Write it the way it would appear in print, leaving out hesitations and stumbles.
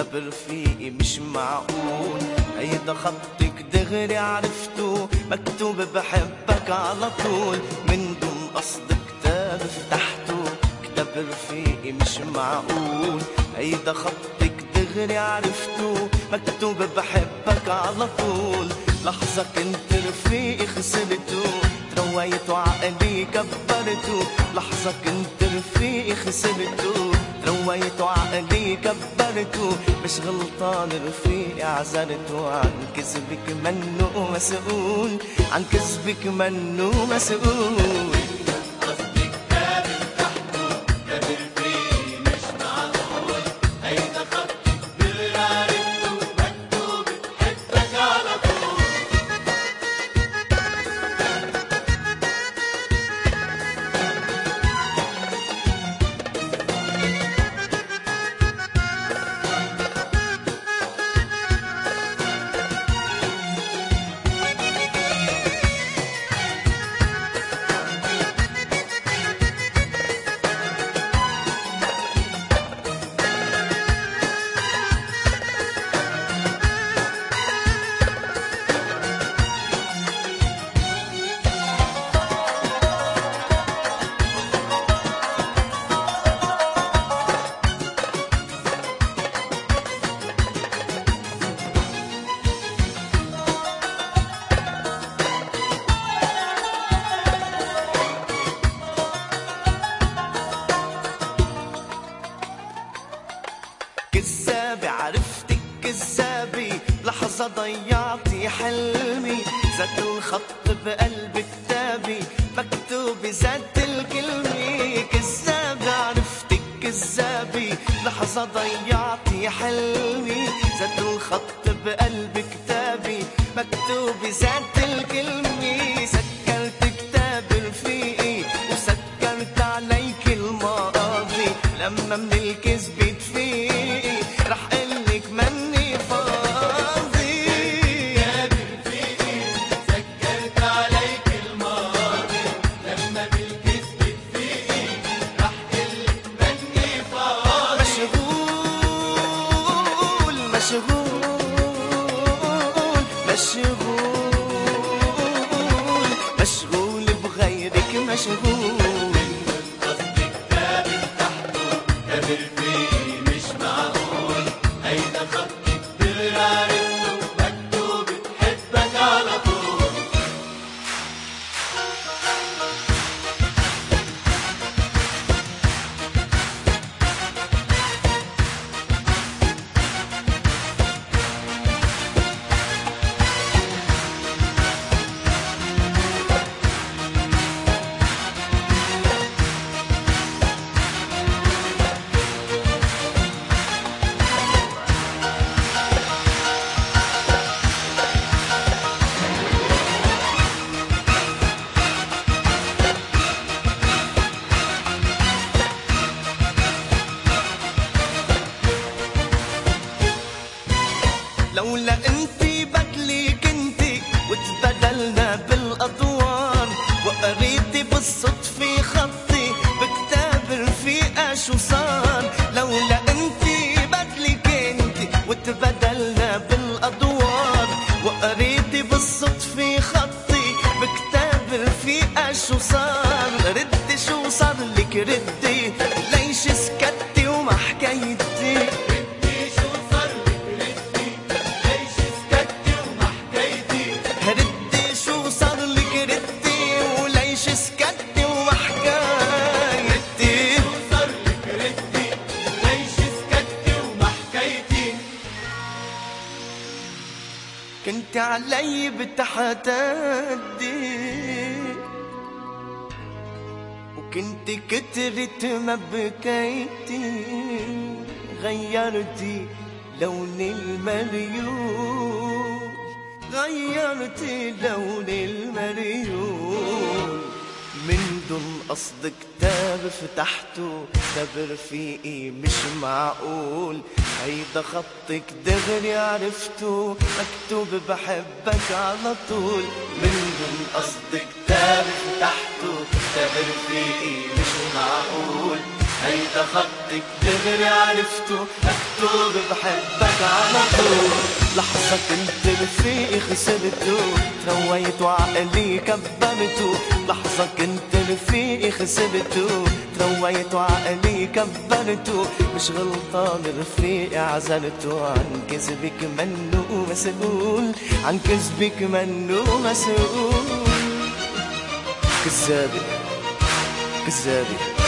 كتاب رفيقي مش معقول، هيدا خطك دغري عرفته، مكتوب بحبك على طول، من دون قصد كتاب فتحته. كتاب رفيقي مش معقول، هيدا خطك دغري عرفته، مكتوب بحبك على طول. لحظة كنت رفيقي خسرته، ترويت وعقلي كبرته. لحظة كنت رفيقي خسرته، ترويت وعقلي كبرته. مش غلطان رفيقي عذرته، عن كذبك منه مسؤول، عن كذبك منه مسؤول. كذابة عرفتك كذابة، لحظة ضيعتي حلمي. زاد الخط بقلب كتابي، مكتوب زاد الكلمة. كذابة عرفتك كذابة، لحظة ضيعتي حلمي. زاد الخط بقلب كتابي، مكتوب زاد الكلمة. سكرت كتاب رفيقي وسكرت عليك الماضي، لما من الكذب تفيقي رح قلك مني فاضي. كتاب رفيقي سكرت عليك الماضي، لما بالكذب تفيقي رح قلك مني فاضي. مشغول مشغول مشغول مشغول بغيرك مشغول. لولا انتي بدلي كنتي وتبدلنا بالادوار، وقريتي بالصدفة خطي بكتاب رفيقة شو صار. لولا انتي بدلي كنتي وتبدلنا بالادوار، وقريتي بالصدفة خطي بكتاب رفيقة شو صار. ردي شو صار لك ردي، ليش سكتي وما حكيتي؟ كنت علي بتحدي، وكنت كترت ما بكيتي. غيرتي لون المريول، غيرتي لون المريول. من دون قصد كتاب فتحته، كتاب رفيقي مش معقول، هيدا خطك دغري عرفته، مكتوب بحبك على طول. من دون قصد كتاب فتحته، كتاب رفيقي مش معقول، هيدا خطك دغري عرفته، مكتوب بحبك على طول. لحظة كنت رفيقي خسرته، ترويت وعقلي كبرته. لحظة كنت رفيقي خسرته، ترويت وعقلي كبرته. مش غلطان رفيقي عزلته، عن كذبك منو مسؤول، عن كذبك منو مسؤول. كذابة كذابة